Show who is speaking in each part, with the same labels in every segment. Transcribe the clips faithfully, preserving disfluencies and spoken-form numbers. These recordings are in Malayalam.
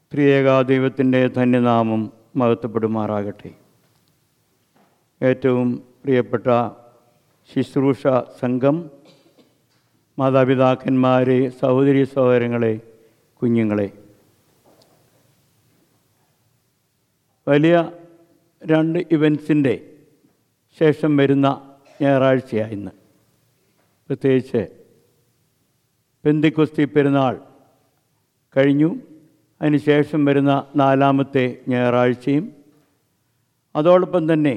Speaker 1: ത്രിയേക ദൈവത്തിൻ്റെ ധന്യനാമം മഹത്വപ്പെടുമാറാകട്ടെ. ഏറ്റവും പ്രിയപ്പെട്ട ശുശ്രൂഷ സംഘം, മാതാപിതാക്കന്മാരെ, സഹോദരി സഹോദരങ്ങളെ, കുഞ്ഞുങ്ങളെ, വലിയ രണ്ട് ഇവൻസിൻ്റെ ശേഷം വരുന്ന ഞായറാഴ്ചയാണ് ഇന്ന്. പ്രത്യേകിച്ച് പെന്തിക്കോസ്തി പെരുന്നാൾ കഴിഞ്ഞു, അതിന് ശേഷം വരുന്ന നാലാമത്തെ ഞായറാഴ്ചയും, അതോടൊപ്പം തന്നെ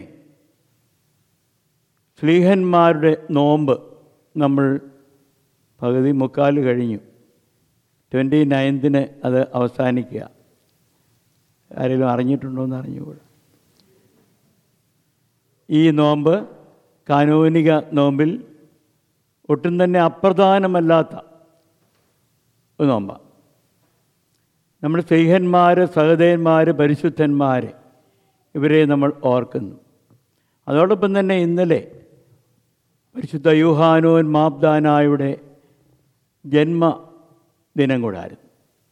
Speaker 1: സ്ലീഹന്മാരുടെ നോമ്പ് നമ്മൾ പകുതി മുക്കാൽ കഴിഞ്ഞു. ട്വൻറ്റി നയൻത്തിന് അത് അവസാനിക്കുക. ആരെങ്കിലും അറിഞ്ഞിട്ടുണ്ടോ എന്ന് അറിഞ്ഞുകൂടാ. ഈ നോമ്പ് കാനോനിക നോമ്പിൽ ഒട്ടും തന്നെ അപ്രധാനമല്ലാത്ത ഒരു നോമ്പാണ്. നമ്മുടെ സ്ലീഹന്മാർ, സഹോദരന്മാർ, പരിശുദ്ധന്മാർ, ഇവരെ നമ്മൾ ഓർക്കുന്നു. അതോടൊപ്പം തന്നെ ഇന്നലെ പരിശുദ്ധ യൂഹാനോൻ മാബ്ദാനായുടെ ജന്മദിനം കൂടായിരുന്നു.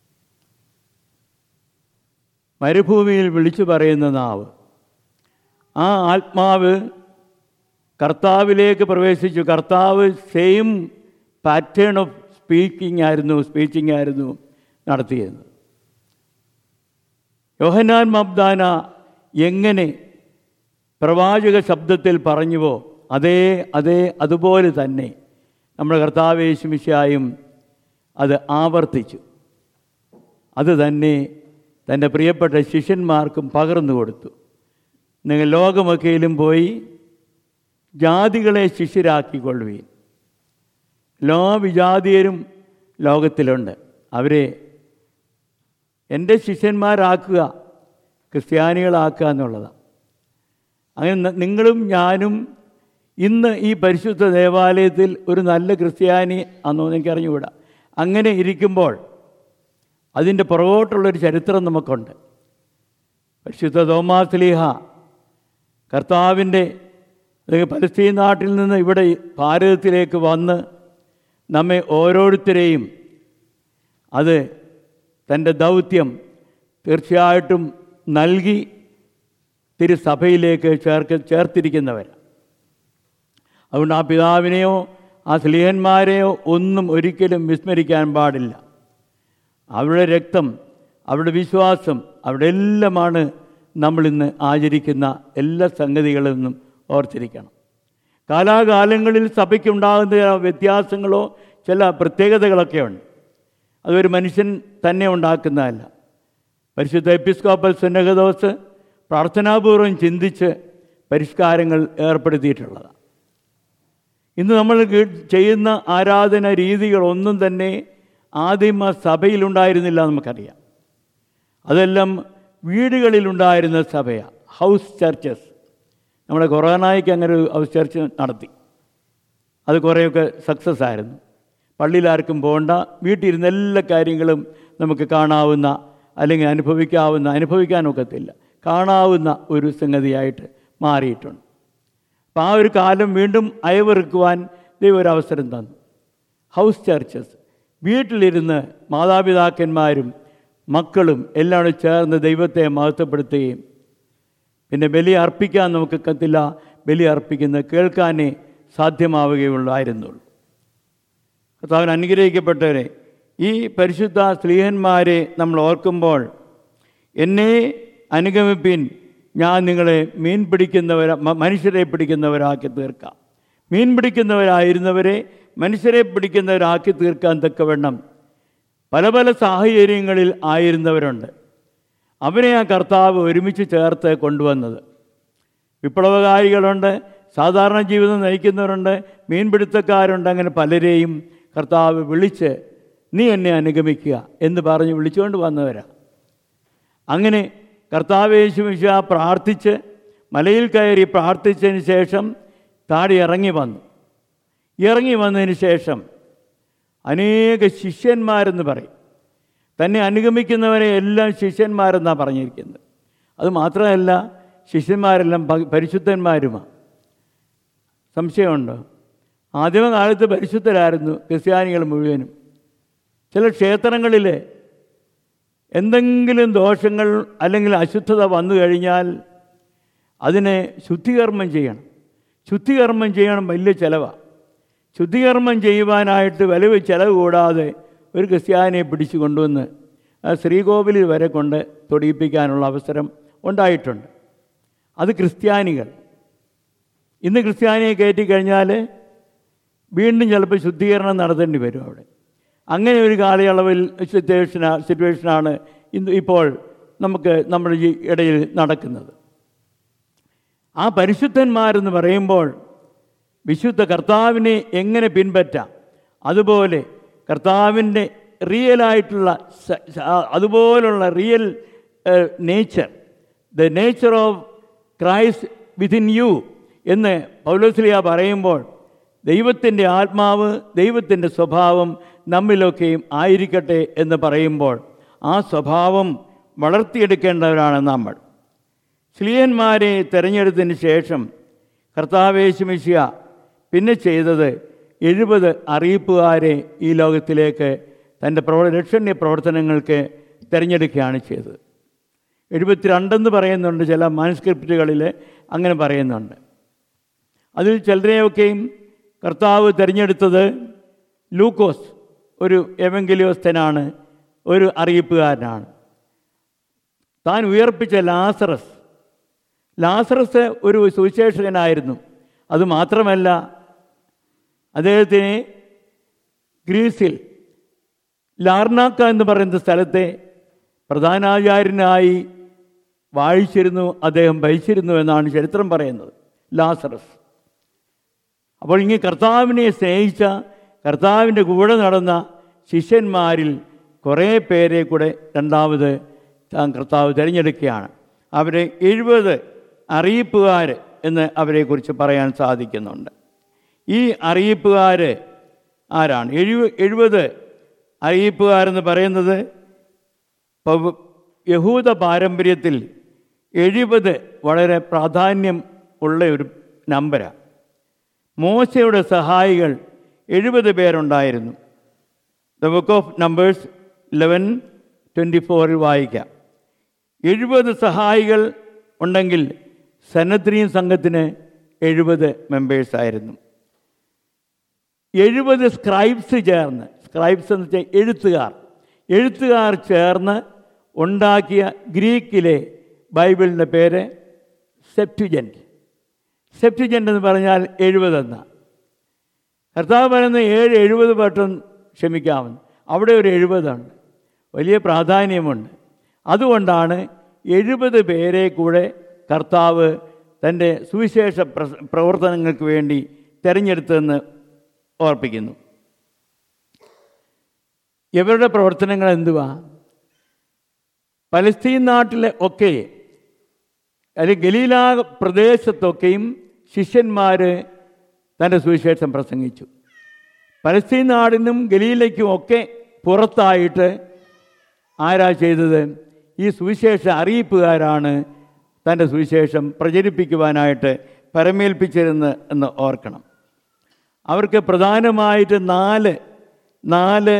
Speaker 1: മരുഭൂമിയിൽ വിളിച്ചു പറയുന്ന നാവ്, ആ ആത്മാവ് കർത്താവിലേക്ക് പ്രവേശിച്ചു. കർത്താവ് സെയിം പാറ്റേൺ ഓഫ് സ്പീക്കിംഗ് ആയിരുന്നു സ്പീച്ചിങ് ആയിരുന്നു നടത്തിയത്. യോഹന്നാൻ മാബ്ദാന എങ്ങനെ പ്രവാചക ശബ്ദത്തിൽ പറഞ്ഞുവോ അതേ അതേ അതുപോലെ തന്നെ നമ്മുടെ കർത്താവ് യേശു മിശിഹായും അത് ആവർത്തിച്ചു. അത് തന്നെ തൻ്റെ പ്രിയപ്പെട്ട ശിഷ്യന്മാർക്കും പകർന്നു കൊടുത്തു. നിങ്ങൾ ലോകമൊക്കെയിലും പോയി ജാതികളെ ശിഷ്യരാക്കിക്കൊള്ളുവീൻ. എല്ലാ വിജാതീയരും ലോകത്തിലുണ്ട്, അവരെ എൻ്റെ ശിഷ്യന്മാരാക്കുക, ക്രിസ്ത്യാനികളാക്കുക എന്നുള്ളതാണ്. അങ്ങനെ നിങ്ങളും ഞാനും ഇന്ന് ഈ പരിശുദ്ധ ദേവാലയത്തിൽ ഒരു നല്ല ക്രിസ്ത്യാനി ആണെന്നോ എനിക്കറിഞ്ഞുകൂടാ. അങ്ങനെ ഇരിക്കുമ്പോൾ അതിൻ്റെ പുറകോട്ടുള്ളൊരു ചരിത്രം നമുക്കുണ്ട്. പരിശുദ്ധ തോമാശ്ലീഹ കർത്താവിൻ്റെ പലസ്തീൻ നാട്ടിൽ നിന്ന് ഇവിടെ ഭാരതത്തിലേക്ക് വന്ന് നമ്മെ ഓരോരുത്തരെയും അത് തൻ്റെ ദൗത്യം തീർച്ചയായിട്ടും നൽകി തിരുസഭയിലേക്ക് ചേർക്ക് ചേർത്തിരിക്കുന്നവർ. അതുകൊണ്ട് ആ പിതാവിനെയോ ആ സ്ലീഹന്മാരെയോ ഒന്നും ഒരിക്കലും വിസ്മരിക്കാൻ പാടില്ല. അവരുടെ രക്തം, അവരുടെ വിശ്വാസം, അവിടെ എല്ലാമാണ് നമ്മളിന്ന് ആചരിക്കുന്ന എല്ലാ സംഗതികളിൽ നിന്നും ഓർത്തിരിക്കണം. കാലാകാലങ്ങളിൽ സഭയ്ക്കുണ്ടാകുന്ന ചില വ്യത്യാസങ്ങളോ ചില പ്രത്യേകതകളൊക്കെ ഉണ്ട്. അതൊരു മനുഷ്യൻ തന്നെ ഉണ്ടാക്കുന്നതല്ല. പരിശുദ്ധ എപ്പിസ്കോപ്പൽ സുന്നഹദോസ് പ്രാർത്ഥനാപൂർവം ചിന്തിച്ച് പരിഷ്കാരങ്ങൾ ഏർപ്പെടുത്തിയിട്ടുള്ളതാണ്. ഇന്ന് നമ്മൾ ചെയ്യുന്ന ആരാധന രീതികളൊന്നും തന്നെ ആദിമ സഭയിലുണ്ടായിരുന്നില്ല, നമുക്കറിയാം. അതെല്ലാം വീടുകളിലുണ്ടായിരുന്ന സഭയാണ്, ഹൗസ് ചർച്ചസ്. നമ്മുടെ കൊറോണയ്ക്ക് അങ്ങനെ ഒരു ഹൗസ് ചർച്ച് നടത്തി. അത് കുറേയൊക്കെ സക്സസ് ആയിരുന്നു. പള്ളിയിലാർക്കും പോകണ്ട, വീട്ടിലിരുന്ന എല്ലാ കാര്യങ്ങളും നമുക്ക് കാണാവുന്ന, അല്ലെങ്കിൽ അനുഭവിക്കാവുന്ന, അനുഭവിക്കാനൊക്കത്തില്ല, കാണാവുന്ന ഒരു സംഗതിയായിട്ട് മാറിയിട്ടുണ്ട്. അപ്പോൾ ആ ഒരു കാലം വീണ്ടും അയവിറക്കുവാൻ ദൈവം ഒരു അവസരം തന്നു. ഹൗസ് ചർച്ചസ്, വീട്ടിലിരുന്ന് മാതാപിതാക്കന്മാരും മക്കളും എല്ലാം ചേർന്ന് ദൈവത്തെ മഹത്വപ്പെടുത്തുകയും, പിന്നെ ബലി അർപ്പിക്കാൻ നമുക്ക് കത്തില്ല, ബലി അർപ്പിക്കുന്നത് കേൾക്കാനേ സാധ്യമാവുകയുള്ളായിരുന്നുള്ളൂ. കർത്താവിന് അനുഗ്രഹിക്കപ്പെട്ടവരെ, ഈ പരിശുദ്ധ സ്ലീഹന്മാരെ നമ്മൾ ഓർക്കുമ്പോൾ, എന്നെ അനുഗമിപ്പിൻ, ഞാൻ നിങ്ങളെ മീൻ പിടിക്കുന്നവര മനുഷ്യരെ പിടിക്കുന്നവരാക്കി തീർക്കാം. മീൻ പിടിക്കുന്നവരായിരുന്നവരെ മനുഷ്യരെ പിടിക്കുന്നവരാക്കി തീർക്കാൻ തക്കവണ്ണം പല പല സാഹചര്യങ്ങളിൽ ആയിരുന്നവരുണ്ട്. അവരെ ആ കർത്താവ് ഒരുമിച്ച് ചേർത്ത് കൊണ്ടുവന്നത്. വിപ്ലവകാരികളുണ്ട്, സാധാരണ ജീവിതം നയിക്കുന്നവരുണ്ട്, മീൻപിടുത്തക്കാരുണ്ട്. അങ്ങനെ പലരെയും കർത്താവ് വിളിച്ച് നീ എന്നെ അനുഗമിക്കുക എന്ന് പറഞ്ഞ് വിളിച്ചുകൊണ്ട് വന്നവരാണ്. അങ്ങനെ കർത്താവ് യേശു മിശിഹാ പ്രാർത്ഥിച്ച് മലയിൽ കയറി പ്രാർത്ഥിച്ചതിന് ശേഷം താഴെ ഇറങ്ങി വന്നു. ഇറങ്ങി വന്നതിന് ശേഷം അനേക ശിഷ്യന്മാരെന്ന് പറയും. തന്നെ അനുഗമിക്കുന്നവരെ എല്ലാം ശിഷ്യന്മാരെന്നാണ് പറഞ്ഞിരിക്കുന്നത്. അത് മാത്രമല്ല, ശിഷ്യന്മാരെല്ലാം പരിശുദ്ധന്മാരുമാണ്. സംശയമുണ്ടോ? ആദ്യമകാലത്ത് പരിശുദ്ധരായിരുന്നു ക്രിസ്ത്യാനികൾ മുഴുവനും. ചില ക്ഷേത്രങ്ങളിൽ എന്തെങ്കിലും ദോഷങ്ങൾ അല്ലെങ്കിൽ അശുദ്ധത വന്നു കഴിഞ്ഞാൽ അതിനെ ശുദ്ധികർമ്മം ചെയ്യണം. ശുദ്ധികർമ്മം ചെയ്യണം, വലിയ ചിലവാണ്. ശുദ്ധികർമ്മം ചെയ്യുവാനായിട്ട് വലിയ ചിലവ് കൂടാതെ ഒരു ക്രിസ്ത്യാനിയെ പിടിച്ചു കൊണ്ടുവന്ന് ആ ശ്രീകോവിലിൽ വരെ കൊണ്ട് തൊടിയിപ്പിക്കാനുള്ള അവസരം ഉണ്ടായിട്ടുണ്ട്. അത് ക്രിസ്ത്യാനികൾ. ഇന്ന് ക്രിസ്ത്യാനിയെ കയറ്റിക്കഴിഞ്ഞാൽ വീണ്ടും ചിലപ്പോൾ ശുദ്ധീകരണം നടത്തേണ്ടി വരും അവിടെ. അങ്ങനെ ഒരു കാലയളവിൽ സിറ്റുവേഷന സിറ്റുവേഷനാണ് ഇന്ന് ഇപ്പോൾ നമുക്ക് നമ്മുടെ ഈ ഇടയിൽ നടക്കുന്നത്. ആ പരിശുദ്ധന്മാരെന്ന് പറയുമ്പോൾ വിശുദ്ധ കർത്താവിനെ എങ്ങനെ പിൻപറ്റാം, അതുപോലെ കർത്താവിൻ്റെ റിയലായിട്ടുള്ള അതുപോലുള്ള real nature, the nature of Christ within you എന്ന് പൗലോസ്ലീഹ പറയുമ്പോൾ ദൈവത്തിൻ്റെ ആത്മാവ്, ദൈവത്തിൻ്റെ സ്വഭാവം നമ്മിലൊക്കെയും ആയിരിക്കട്ടെ എന്ന് പറയുമ്പോൾ ആ സ്വഭാവം വളർത്തിയെടുക്കേണ്ടവരാണ് നമ്മൾ. സ്ലീഹന്മാരെ തിരഞ്ഞെടുത്തതിന് ശേഷം കർത്താവ് യേശു മിശിഹ പിന്നെ ചെയ്തത് എഴുപത് അറിയിപ്പുകാരെ ഈ ലോകത്തിലേക്ക് തൻ്റെ പ്രവ രക്ഷണീയ പ്രവർത്തനങ്ങൾക്ക് തിരഞ്ഞെടുക്കുകയാണ് ചെയ്തത്. എഴുപത്തിരണ്ടെന്ന് പറയുന്നുണ്ട്, ചില മാനുസ്ക്രിപ്റ്റുകളിൽ അങ്ങനെ പറയുന്നുണ്ട്. അതിൽ ചിലരെയൊക്കെയും കർത്താവ് തിരഞ്ഞെടുത്തത് ലൂക്കോസ് ഒരു എവങ്കലിയോസ്തനാണ്, ഒരു അറിയിപ്പുകാരനാണ്. താൻ ഉയർപ്പിച്ച ലാസറസ് ലാസറസ് ഒരു സുവിശേഷകനായിരുന്നു. അതുമാത്രമല്ല, അദ്ദേഹത്തിന് ഗ്രീസിൽ ലാർനാക്ക എന്ന് പറയുന്ന സ്ഥലത്തെ പ്രധാനാചാര്യനായി വാഴിച്ചിരുന്നു, അദ്ദേഹം ഭരിച്ചിരുന്നു എന്നാണ് ചരിത്രം പറയുന്നത്, ലാസറസ്. അപ്പോൾ ഇങ്ങനെ കർത്താവിനെ സ്നേഹിച്ച, കർത്താവിൻ്റെ കൂടെ നടന്ന ശിഷ്യന്മാരിൽ കുറേ പേരെ കൂടെ രണ്ടാമത് താൻ കർത്താവ് തിരഞ്ഞെടുക്കുകയാണ്. അവരെ എഴുപത് അറിയിപ്പുകാർ എന്ന് അവരെക്കുറിച്ച് പറയാൻ സാധിക്കുന്നുണ്ട്. ഈ അറിയിപ്പുകാർ ആരാണ്? എഴുപ എഴുപത് അറിയിപ്പുകാരെന്ന് പറയുന്നത് യഹൂദ പാരമ്പര്യത്തിൽ എഴുപത് വളരെ പ്രാധാന്യം ഉള്ള ഒരു നമ്പരാണ്. മോശയുടെ സഹായികൾ എഴുപത് പേരുണ്ടായിരുന്നു. The book of Numbers eleven twenty ഫോറിൽ വായിക്കാം. എഴുപത് സഹായികൾ ഉണ്ടെങ്കിൽ സന്നദ്രീൻ സംഘത്തിന് എഴുപത് മെമ്പേഴ്സായിരുന്നു. എഴുപത് സ്ക്രൈബ്സ് ചേർന്ന്, സ്ക്രൈബ്സ് എന്ന് വെച്ചാൽ എഴുത്തുകാർ, എഴുത്തുകാർ ചേർന്ന് ഉണ്ടാക്കിയ ഗ്രീക്കിലെ ബൈബിളിൻ്റെ പേര് സെപ്റ്റുജൻറ്റ്. സെപ്റ്റുജൻറ്റ് എന്ന് പറഞ്ഞാൽ എഴുപതെന്ന. കർത്താവ് പറയുന്ന ഏഴ് എഴുപത് വട്ടം ക്ഷമിക്കാമെന്ന്, അവിടെ ഒരു എഴുപതുണ്ട്, വലിയ പ്രാധാന്യമുണ്ട്. അതുകൊണ്ടാണ് എഴുപത് പേരെ കൂടെ കർത്താവ് തൻ്റെ സുവിശേഷ പ്രവർത്തനങ്ങൾക്ക് വേണ്ടി തിരഞ്ഞെടുത്തതെന്ന് ഓർപ്പിക്കുന്നു. ഇവരുടെ പ്രവർത്തനങ്ങൾ എന്തുവാ? പലസ്തീൻ നാട്ടിലെ ഒക്കെ അല്ലെങ്കിൽ ഗലീല പ്രദേശത്തൊക്കെയും ശിഷ്യന്മാർ തൻ്റെ സുവിശേഷം പ്രസംഗിച്ചു. പലസ്തീൻ നാടിനും ഗലീലയ്ക്കും ഒക്കെ പുറത്തായിട്ട് ആരാ ചെയ്തത്? ഈ സുവിശേഷ അറിയിപ്പുകാരാണ് തൻ്റെ സുവിശേഷം പ്രചരിപ്പിക്കുവാനായിട്ട് പരമേൽപ്പിച്ചിരുന്നത് എന്ന് ഓർക്കണം. അവർക്ക് പ്രധാനമായിട്ട് നാല് നാല്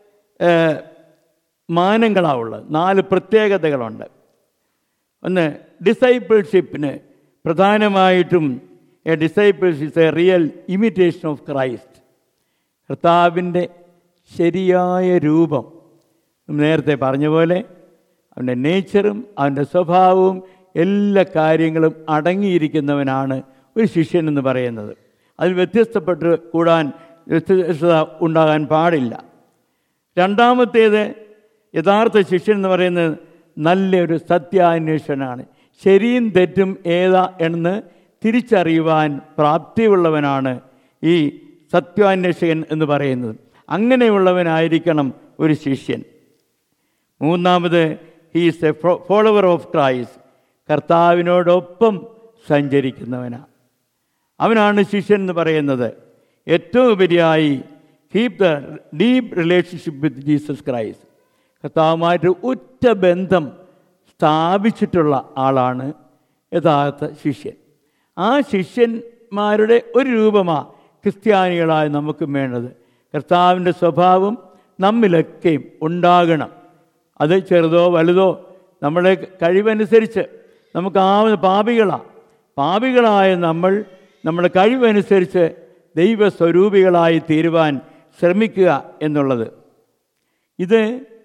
Speaker 1: മാനങ്ങളാണുള്ളത്, നാല് പ്രത്യേകതകളുണ്ട്. ഒന്ന്, ഡിസൈപ്പിൾഷിപ്പിന് പ്രധാനമായിട്ടും a disciples is a real imitation of Christ. കർത്താവിൻ്റെ ശരിയായ രൂപം, നേരത്തെ പറഞ്ഞ പോലെ അവൻ്റെ നേച്ചറും അവൻ്റെ സ്വഭാവവും എല്ലാ കാര്യങ്ങളും അടങ്ങിയിരിക്കുന്നവനാണ് ഒരു ശിഷ്യൻ എന്ന് പറയുന്നത്. അതിൽ വ്യത്യസ്തപ്പെട്ട് കൂടാൻ വ്യത്യസ്തത ഉണ്ടാകാൻ പാടില്ല. രണ്ടാമത്തേത്, യഥാർത്ഥ ശിഷ്യൻ എന്ന് പറയുന്നത് നല്ലൊരു സത്യാന്വേഷനാണ്. ശരിയും തെറ്റും ഏതാ എന്ന് തിരിച്ചറിയുവാൻ പ്രാപ്തിയുള്ളവനാണ് ഈ സത്യാന്വേഷകൻ എന്ന് പറയുന്നത്. അങ്ങനെയുള്ളവനായിരിക്കണം ഒരു ശിഷ്യൻ. മൂന്നാമത്, he is a follower of Christ. കർത്താവിനോടൊപ്പം സഞ്ചരിക്കുന്നവനാണ്, അവനാണ് ശിഷ്യൻ എന്ന് പറയുന്നത്. ഏറ്റവും ഉപരിയായി keep the deep relationship with Jesus Christ. കർത്താവുമായിട്ട് ഉറ്റ ബന്ധം സ്ഥാപിച്ചിട്ടുള്ള ആളാണ് യഥാർത്ഥ ശിഷ്യൻ. ആ ശിഷ്യന്മാരുടെ ഒരു രൂപമാണ് ക്രിസ്ത്യാനികളായി നമുക്കും വേണ്ടത്. കർത്താവിൻ്റെ സ്വഭാവം നമ്മിലൊക്കെയും ഉണ്ടാകണം. അത് ചെറുതോ വലുതോ നമ്മുടെ കഴിവനുസരിച്ച് നമുക്കാവുന്ന പാപികളാണ്. പാപികളായ നമ്മൾ നമ്മുടെ കഴിവനുസരിച്ച് ദൈവസ്വരൂപികളായി തീരുവാൻ ശ്രമിക്കുക എന്നുള്ളത്. ഇത്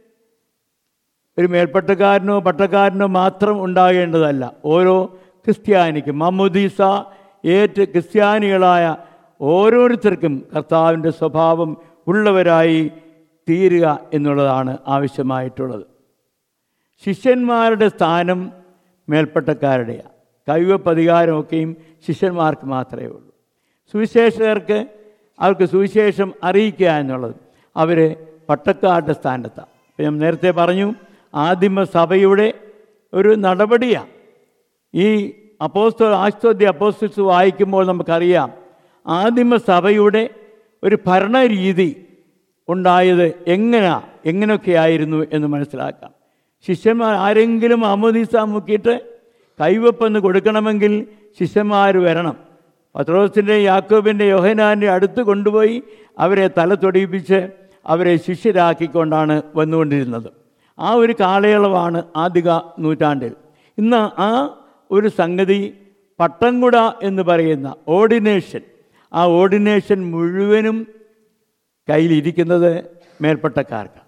Speaker 1: ഒരു മേൽപ്പട്ടക്കാരനോ പട്ടക്കാരനോ മാത്രം ഉണ്ടാകേണ്ടതല്ല. ഓരോ ക്രിസ്ത്യാനിക്കും മാമോദീസ ഏറ്റ് ക്രിസ്ത്യാനികളായ ഓരോരുത്തർക്കും കർത്താവിൻ്റെ സ്വഭാവം ഉള്ളവരായി തീരുക എന്നുള്ളതാണ് ആവശ്യമായിട്ടുള്ളത്. ശിഷ്യന്മാരുടെ സ്ഥാനം മേൽപ്പട്ടക്കാരുടെയാണ്. കൈവപ്പധികാരമൊക്കെയും ശിഷ്യന്മാർക്ക് മാത്രമേ ഉള്ളൂ. സുവിശേഷകർക്ക് അവർക്ക് സുവിശേഷം അറിയിക്കുക എന്നുള്ളത് അവർ പട്ടക്കാരുടെ സ്ഥാനത്താണ്. ഇപ്പം ഞാൻ നേരത്തെ പറഞ്ഞു, ആദിമ സഭയുടെ ഒരു നടപടിയാണ്. ഈ അപ്പോസ്തല ആസ്തോദ്യ അപ്പോസ്തലസ് വായിക്കുമ്പോൾ നമുക്കറിയാം ആദിമ സഭയുടെ ഒരു ഭരണരീതി ഉണ്ടായത് എങ്ങനെ എങ്ങനെയൊക്കെയായിരുന്നു എന്ന് മനസ്സിലാക്കാം. ശിഷ്യന്മാർ ആരെങ്കിലും മാമോദീസ മുക്കിയിട്ട് കൈവപ്പെന്ന് കൊടുക്കണമെങ്കിൽ ശിഷ്യന്മാർ വരണം. പത്രോസിൻ്റെ യാക്കോബിൻ്റെ യോഹന്നാൻ്റെ അടുത്ത് കൊണ്ടുപോയി അവരെ തല തൊടിയിപ്പിച്ച് അവരെ ശിഷ്യരാക്കിക്കൊണ്ടാണ് വന്നുകൊണ്ടിരുന്നത്. ആ ഒരു കാലയളവാണ് ആദ്യ നൂറ്റാണ്ടിൽ. ഇന്ന് ആ ഒരു സംഗതി പട്ടംകുട എന്ന് പറയുന്ന ഓർഡിനേഷൻ, ആ ഓർഡിനേഷൻ മുഴുവനും കയ്യിലിരിക്കുന്നത് മേൽപ്പട്ടക്കാർക്കാണ്.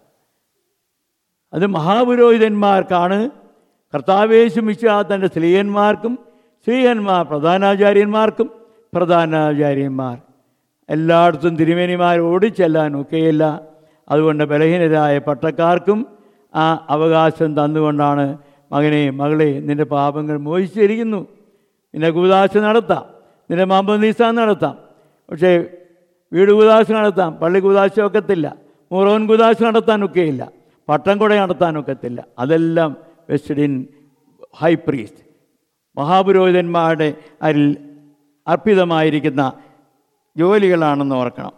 Speaker 1: അത് മഹാപുരോഹിതന്മാർക്കാണ്. കർത്താവേശു മിശിഹാ തൻ്റെ സ്ലീഹന്മാർക്കും, സ്ലീഹന്മാർ പ്രധാനാചാര്യന്മാർക്കും, പ്രധാനാചാര്യന്മാർ എല്ലായിടത്തും തിരുമേനിമാർ ഓടിച്ചെല്ലാൻ ഒക്കെയില്ല. അതുകൊണ്ട് ബലഹീനരായ പട്ടക്കാർക്കും ആ അവകാശം തന്നുകൊണ്ടാണ് മകനെ മകളെ നിൻ്റെ പാപങ്ങൾ മോചിച്ചിരിക്കുന്നു, നിൻ്റെ കൂദാശ നടത്താം, നിൻ്റെ മാമോദീസ നടത്താം, പക്ഷേ വീട് കൂദാശ നടത്താം, പള്ളി കൂദാശ ഒക്കത്തില്ല, മുറോൻ കൂദാശ നടത്താനൊക്കെയില്ല, പട്ടം കൂടെ നടത്താനൊക്കത്തില്ല. അതെല്ലാം വെസ്റ്റഡ് ഇൻ ഹൈ പ്രീസ്റ്റ്, മഹാപുരോഹിതന്മാരുടെ അതിൽ അർപ്പിതമായിരിക്കുന്ന ജോലികളാണെന്ന് ഓർക്കണം.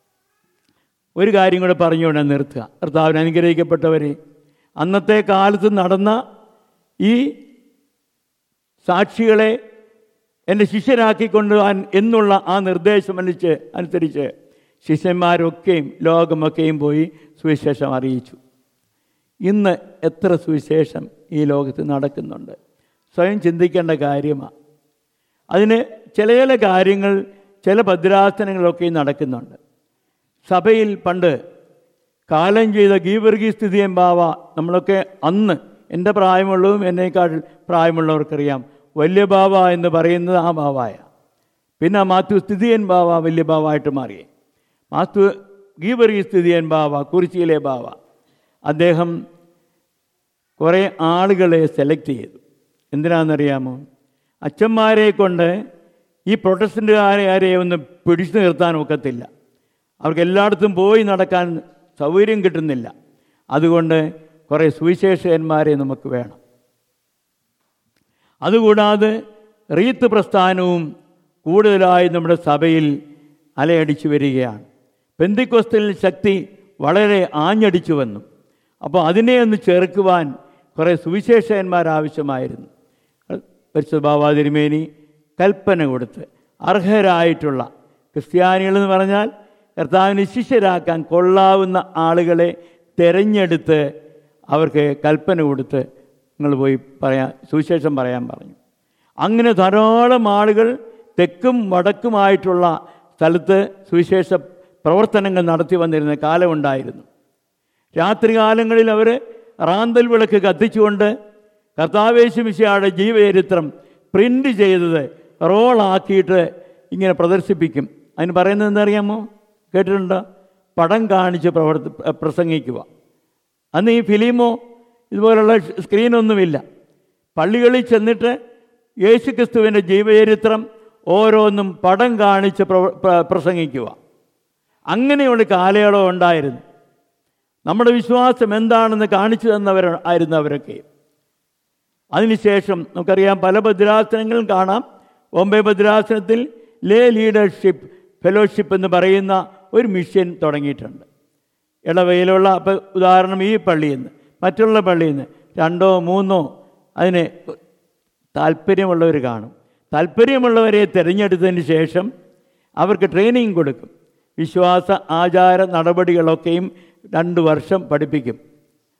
Speaker 1: ഒരു കാര്യം കൂടെ പറഞ്ഞുകൊണ്ട് നിർത്തുക. കർത്താവിന് അനുഗ്രഹിക്കപ്പെട്ടവരെ, അന്നത്തെ കാലത്ത് നടന്ന ഈ സാക്ഷികളെ എൻ്റെ ശിഷ്യരാക്കിക്കൊണ്ടുപോകാൻ എന്നുള്ള ആ നിർദ്ദേശം അനുസരിച്ച് അനുസരിച്ച് ശിഷ്യന്മാരൊക്കെയും ലോകമൊക്കെയും പോയി സുവിശേഷം അറിയിച്ചു. ഇന്ന് എത്ര സുവിശേഷം ഈ ലോകത്ത് നടക്കുന്നുണ്ട്? സ്വയം ചിന്തിക്കേണ്ട കാര്യമാണ്. അതിന് ചില ചില കാര്യങ്ങൾ, ചില ഭദ്രാസനങ്ങളൊക്കെ നടക്കുന്നുണ്ട്. സഭയിൽ പണ്ട് കാലം ചെയ്ത ഗീവർഗീസ് തിതിയൻ ബാവ, നമ്മളൊക്കെ അന്ന്, എൻ്റെ പ്രായമുള്ളതും എന്നേക്കാൾ പ്രായമുള്ളവർക്കറിയാം, വലിയ ബാവ എന്ന് പറയുന്നത് ആ ബാവായ. പിന്നെ മാത്യു തിതിയൻ ബാവ വലിയ ബാവായിട്ട് മാറി. മാത്യു ഗീവർഗീസ് തിതിയൻ ബാവ കുറിച്ചിയിലെ ബാവ, അദ്ദേഹം കുറേ ആളുകളെ സെലക്ട് ചെയ്തു. എന്തിനാണെന്നറിയാമോ? അച്ഛന്മാരെ കൊണ്ട് ഈ പ്രൊട്ടസ്റ്റൻ്റുകാരെ ആരെയും ഒന്ന് പിടിച്ചു നിർത്താൻ ഒക്കത്തില്ല. അവർക്ക് എല്ലായിടത്തും പോയി നടക്കാൻ സൗകര്യം കിട്ടുന്നില്ല. അതുകൊണ്ട് കുറേ സുവിശേഷകന്മാരെ നമുക്ക് വേണം. അതുകൂടാതെ റീത്ത് പ്രസ്ഥാനവും കൂടുതലായി നമ്മുടെ സഭയിൽ അലയടിച്ചു വരികയാണ്. പെന്തിക്കോസ്തൽ ശക്തി വളരെ ആഞ്ഞടിച്ചു വന്നു. അപ്പോൾ അതിനെ ഒന്ന് ചേർക്കുവാൻ കുറേ സുവിശേഷകന്മാർ ആവശ്യമായിരുന്നു. പരിശുദ്ധ ബാവാ തിരുമേനി കൽപ്പന കൊടുത്ത് അർഹരായിട്ടുള്ള ക്രിസ്ത്യാനികളെന്ന് പറഞ്ഞാൽ കർത്താവിനെ ശിഷ്യരാക്കാൻ കൊള്ളാവുന്ന ആളുകളെ തിരഞ്ഞെടുത്ത് അവർക്ക് കൽപ്പന കൊടുത്ത് നിങ്ങൾ പോയി പറയാൻ സുവിശേഷം പറയാൻ പറഞ്ഞു. അങ്ങനെ ധാരാളം ആളുകൾ തെക്കും വടക്കുമായിട്ടുള്ള സ്ഥലത്ത് സുവിശേഷ പ്രവർത്തനങ്ങൾ നടത്തി വന്നിരുന്ന കാലമുണ്ടായിരുന്നു. രാത്രികാലങ്ങളിൽ അവർ റാന്തൽ വിളക്ക് കത്തിച്ചുകൊണ്ട് കർത്താവേശു മിശിഹായുടെ ജീവചരിത്രം പ്രിൻ്റ് ചെയ്തത് റോളാക്കിയിട്ട് ഇങ്ങനെ പ്രദർശിപ്പിക്കും. അതിന് പറയുന്നത് എന്തറിയാമോ? കേട്ടിട്ടുണ്ടോ? പടം കാണിച്ച് പ്രവർത്തി പ്രസംഗിക്കുക. അന്ന് ഈ ഫിലിമോ ഇതുപോലുള്ള സ്ക്രീനൊന്നുമില്ല. പള്ളികളിൽ ചെന്നിട്ട് യേശുക്രിസ്തുവിൻ്റെ ജീവചരിത്രം ഓരോന്നും പടം കാണിച്ച് പ്രസംഗിക്കുക. അങ്ങനെയുള്ള കാലയളവ് ഉണ്ടായിരുന്നു. നമ്മുടെ വിശ്വാസം എന്താണെന്ന് കാണിച്ചു തന്നവർ ആയിരുന്നു അവരൊക്കെ. അതിനുശേഷം നമുക്കറിയാം, പല ഭദ്രാസനങ്ങളും കാണാം. ബോംബെ ഭദ്രാസനത്തിൽ ലേ ലീഡർഷിപ്പ് ഫെലോഷിപ്പ് എന്ന് പറയുന്ന ഒരു മിഷൻ തുടങ്ങിയിട്ടുണ്ട്. ഇടവയിലുള്ള, അപ്പോൾ ഉദാഹരണം ഈ പള്ളിയിൽ നിന്ന് മറ്റുള്ള പള്ളിയിൽ നിന്ന് രണ്ടോ മൂന്നോ അതിന് താല്പര്യമുള്ളവർ കാണും. താല്പര്യമുള്ളവരെ തിരഞ്ഞെടുത്തതിന് ശേഷം അവർക്ക് ട്രെയിനിങ് കൊടുക്കും. വിശ്വാസ ആചാര നടപടികളൊക്കെയും രണ്ട് വർഷം പഠിപ്പിക്കും.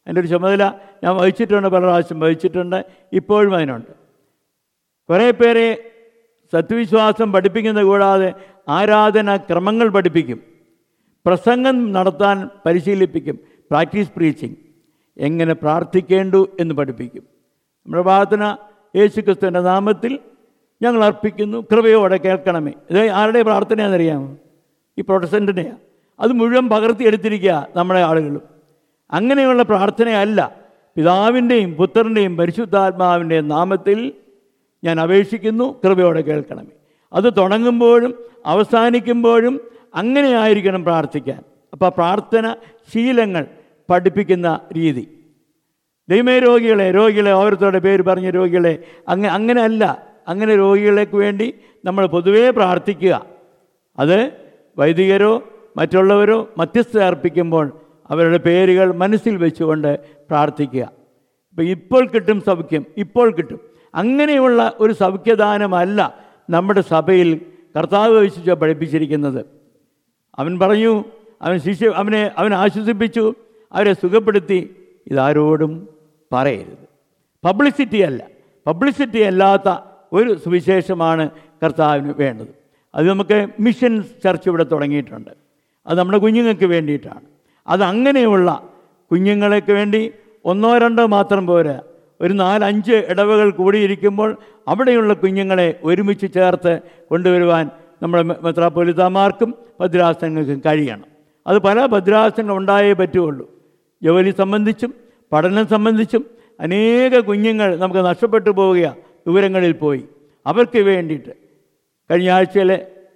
Speaker 1: അതിൻ്റെ ഒരു ചുമതല ഞാൻ വഹിച്ചിട്ടുണ്ട്, പല പ്രാവശ്യം വഹിച്ചിട്ടുണ്ട്, ഇപ്പോഴും അതിനുണ്ട്. കുറേ പേരെ സത്യവിശ്വാസം പഠിപ്പിക്കുന്നത് കൂടാതെ ആരാധന ക്രമങ്ങൾ പഠിപ്പിക്കും, പ്രസംഗം നടത്താൻ പരിശീലിപ്പിക്കും, പ്രാക്ടീസ് പ്രീച്ചിങ്, എങ്ങനെ പ്രാർത്ഥിക്കേണ്ടു എന്ന് പഠിപ്പിക്കും. നമ്മുടെ പ്രാർത്ഥന യേശുക്രിസ്തുവിൻ്റെ നാമത്തിൽ ഞങ്ങൾ അർപ്പിക്കുന്നു, കൃപയോടെ കേൾക്കണമേ. ഇത് ആരുടെ പ്രാർത്ഥനയാണെന്നറിയാമോ? ഈ പ്രൊട്ടസ്റ്റൻ്റിനെയാണ്. അത് മുഴുവൻ പകർത്തിയെടുത്തിരിക്കുക നമ്മുടെ ആളുകളും. അങ്ങനെയുള്ള പ്രാർത്ഥനയല്ല. പിതാവിൻ്റെയും പുത്രൻ്റെയും പരിശുദ്ധാത്മാവിൻ്റെയും നാമത്തിൽ ഞാൻ അപേക്ഷിക്കുന്നു, കൃപയോടെ കേൾക്കണമേ. അത് തുടങ്ങുമ്പോഴും അവസാനിക്കുമ്പോഴും അങ്ങനെ ആയിരിക്കണം പ്രാർത്ഥിക്കാൻ. അപ്പോൾ പ്രാർത്ഥന ശീലങ്ങൾ പഠിപ്പിക്കുന്ന രീതി. ദൈവമേ രോഗികളെ രോഗികളെ ഓരോരുത്തരുടെ പേര് പറഞ്ഞ രോഗികളെ അങ്ങ അങ്ങനെ അല്ല. അങ്ങനെ രോഗികളേക്ക് വേണ്ടി നമ്മൾ പൊതുവേ പ്രാർത്ഥിക്കുക. അത് വൈദികരോ മറ്റുള്ളവരോ മധ്യസ്ഥ അർപ്പിക്കുമ്പോൾ അവരുടെ പേരുകൾ മനസ്സിൽ വെച്ചുകൊണ്ട് പ്രാർത്ഥിക്കുക. ഇപ്പം ഇപ്പോൾ കിട്ടും സൗഖ്യം, ഇപ്പോൾ കിട്ടും, അങ്ങനെയുള്ള ഒരു സൗഖ്യദാനമല്ല നമ്മുടെ സഭയിൽ കർത്താവ് വിശുദ്ധ പഠിപ്പിച്ചിരിക്കുന്നത്. അവൻ പറഞ്ഞു, അവൻ ശിഷ്യ അവനെ അവൻ ആശ്വസിപ്പിച്ചു, അവരെ സുഖപ്പെടുത്തി, ഇതാരോടും പറയരുത്. പബ്ലിസിറ്റി അല്ല, പബ്ലിസിറ്റി അല്ലാത്ത ഒരു സുവിശേഷമാണ് കർത്താവിന് വേണ്ടത്. അത് നമുക്ക് മിഷൻ ചർച്ച് ഇവിടെ തുടങ്ങിയിട്ടുണ്ട്. അത് നമ്മുടെ കുഞ്ഞുങ്ങൾക്ക് വേണ്ടിയിട്ടാണ്. അത് അങ്ങനെയുള്ള കുഞ്ഞുങ്ങൾക്ക് വേണ്ടി ഒന്നോ രണ്ടോ മാത്രം പോരാ, ഒരു നാലഞ്ച് ഇടവകൾ കൂടിയിരിക്കുമ്പോൾ അവിടെയുള്ള കുഞ്ഞുങ്ങളെ ഒരുമിച്ച് ചേർത്ത് കൊണ്ടുവരുവാൻ നമ്മുടെ മെത്രാപ്പൊലീത്താമാർക്കും ഭദ്രാസനങ്ങൾക്കും കഴിയണം. അത് പല ഭദ്രാസനങ്ങൾ ഉണ്ടായേ പറ്റുള്ളൂ. ജോലി സംബന്ധിച്ചും പഠനം സംബന്ധിച്ചും അനേക കുഞ്ഞുങ്ങൾ നമുക്ക് നഷ്ടപ്പെട്ടു പോവുകയാണ് ദൂരങ്ങളിൽ പോയി. അവർക്ക് വേണ്ടിയിട്ട് കഴിഞ്ഞ ആഴ്ചയിലെ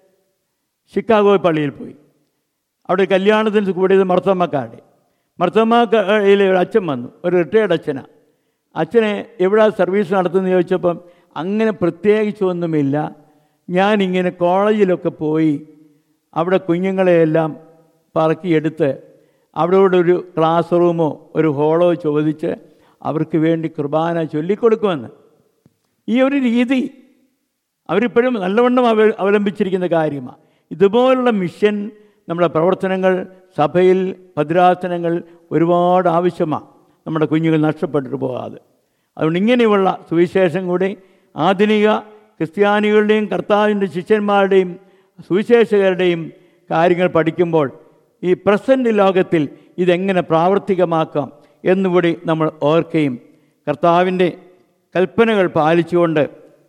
Speaker 1: ഷിക്കാഗോ പള്ളിയിൽ പോയി. അവിടെ കല്യാണത്തിന് കൂടിയത് മർത്തമ്മക്കാരുടെ മർത്തമ്മക്കയിലെ ഒരു അച്ഛൻ വന്നു, ഒരു റിട്ടയേർഡ് അച്ഛനാണ്. അച്ഛനെ എവിടെ സർവീസ് നടത്തുമെന്ന് ചോദിച്ചപ്പം അങ്ങനെ പ്രത്യേകിച്ചൊന്നുമില്ല, ഞാനിങ്ങനെ കോളേജിലൊക്കെ പോയി അവിടെ കുഞ്ഞുങ്ങളെയെല്ലാം പറക്കിയെടുത്ത് അവിടെ ഒരു ക്ലാസ് റൂമോ ഒരു ഹോളോ ചോദിച്ച് അവർക്ക് വേണ്ടി കുർബാന ചൊല്ലിക്കൊടുക്കുമെന്ന്. ഈ ഒരു രീതി അവരിപ്പോഴും നല്ലവണ്ണം അവ അവലംബിച്ചിരിക്കുന്ന കാര്യമാണ്. ഇതുപോലുള്ള മിഷൻ നമ്മുടെ പ്രവർത്തനങ്ങൾ സഭയിൽ ഭദ്രാസനങ്ങൾ ഒരുപാട് ആവശ്യമാണ്, നമ്മുടെ കുഞ്ഞുങ്ങൾ നഷ്ടപ്പെട്ടിട്ട് പോകാതെ. അതുകൊണ്ട് ഇങ്ങനെയുള്ള സുവിശേഷം കൂടി ആധുനിക ക്രിസ്ത്യാനികളുടെയും കർത്താവിൻ്റെ ശിഷ്യന്മാരുടെയും സുവിശേഷകരുടെയും കാര്യങ്ങൾ പഠിക്കുമ്പോൾ ഈ പ്രസൻറ്റ് ലോകത്തിൽ ഇതെങ്ങനെ പ്രാവർത്തികമാക്കാം എന്നുകൂടി നമ്മൾ ഓർക്കുകയും കർത്താവിൻ്റെ കൽപ്പനകൾ പാലിച്ചുകൊണ്ട്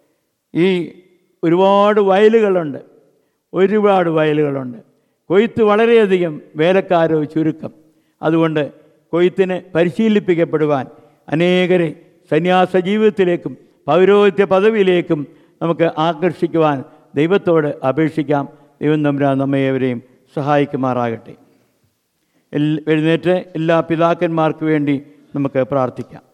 Speaker 1: ഈ ഒരുപാട് വയലുകളുണ്ട്, ഒരുപാട് വയലുകളുണ്ട്. കൊയ്ത്ത് വളരെയധികം, വേലക്കാരോ ചുരുക്കം. അതുകൊണ്ട് കൊയ്ത്തിന് പരിശീലിപ്പിക്കപ്പെടുവാൻ അനേകരെ സന്യാസ ജീവിതത്തിലേക്കും പൗരോഹിത്യ പദവിയിലേക്കും നമുക്ക് ആകർഷിക്കുവാൻ ദൈവത്തോട് അപേക്ഷിക്കാം. ദൈവം തമ്പുരാൻ നമ്മയെവരെയും സഹായിക്കുമാറാകട്ടെ. എഴുന്നേറ്റ് എല്ലാ പിതാക്കന്മാർക്ക് വേണ്ടി നമുക്ക് പ്രാർത്ഥിക്കാം.